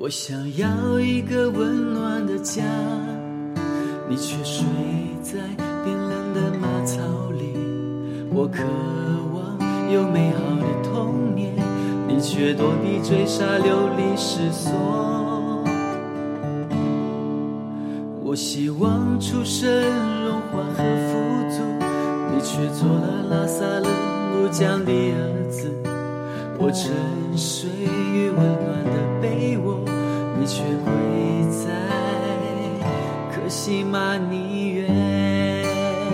我想要一个温暖的家，你却睡在冰冷的马槽里。我渴望有美好的童年，你却躲避追杀流离失所。我希望出生荣华和富足，你却做了拉撒勒木匠的儿子。我沉睡于温暖的被窝，你却跪在客西马尼园。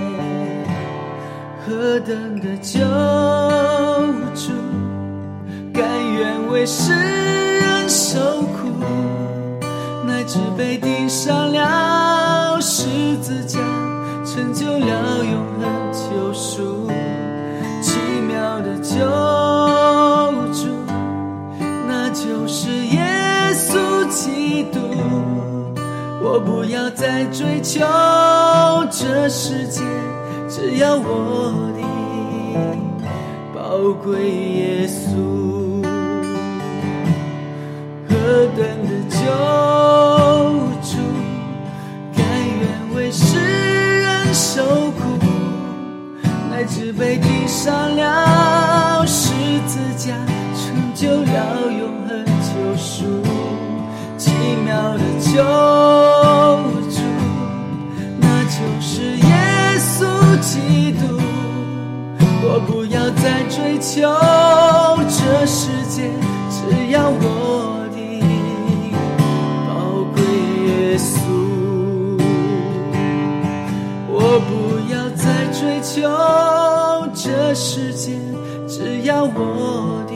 何等的救主，甘愿为世人受苦，乃至被钉上了十字架，成就了永恒救赎。奇妙的救主，那就是耶稣基督。我不要再追求这世界，只要我的宝贵耶稣。何等的救主，甘愿为世人受苦，乃至被钉上了十字架，成就了永恒救赎。奇妙的救主，那就是耶稣基督。我不要再追求这世界，只要我的宝贵耶稣。我不要再追求这世界，只要我